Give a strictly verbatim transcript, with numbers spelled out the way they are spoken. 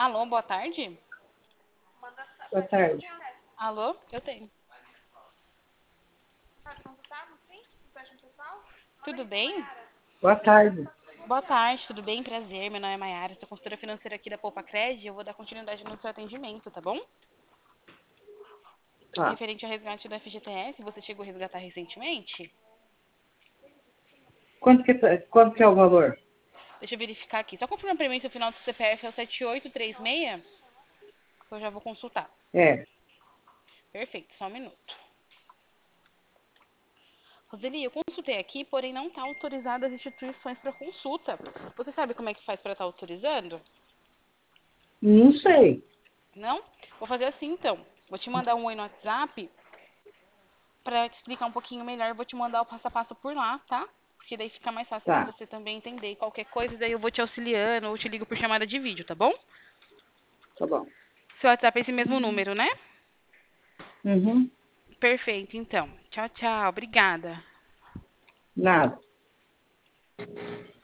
Alô, boa tarde? Boa tarde. Alô, eu tenho. Tudo bem? Boa tarde. Boa tarde, tudo bem? Prazer, meu nome é Mayara, sou consultora financeira aqui da Poupa Cred. Eu vou dar continuidade no seu atendimento, tá bom? Tá. Referente ao resgate do F G T S, você chegou a resgatar recentemente? Quanto que, tá- quanto que é o valor? Deixa eu verificar aqui. Só confirma pra mim se o final do C P F é o sete oito três seis, que eu já vou consultar. É. Perfeito, só um minuto. Roseli, eu consultei aqui, porém não está autorizada as instituições para consulta. Você sabe como é que faz para estar autorizando? Não sei. Não? Vou fazer assim então. Vou te mandar um oi no WhatsApp para te explicar um pouquinho melhor. Vou te mandar o passo a passo por lá, tá? Porque daí fica mais fácil para Tá. você também entender qualquer coisa. Daí eu vou te auxiliando ou te ligo por chamada de vídeo, tá bom? Tá bom. Seu WhatsApp é esse mesmo número, né? Uhum. Perfeito, então. Tchau, tchau. Obrigada. Nada.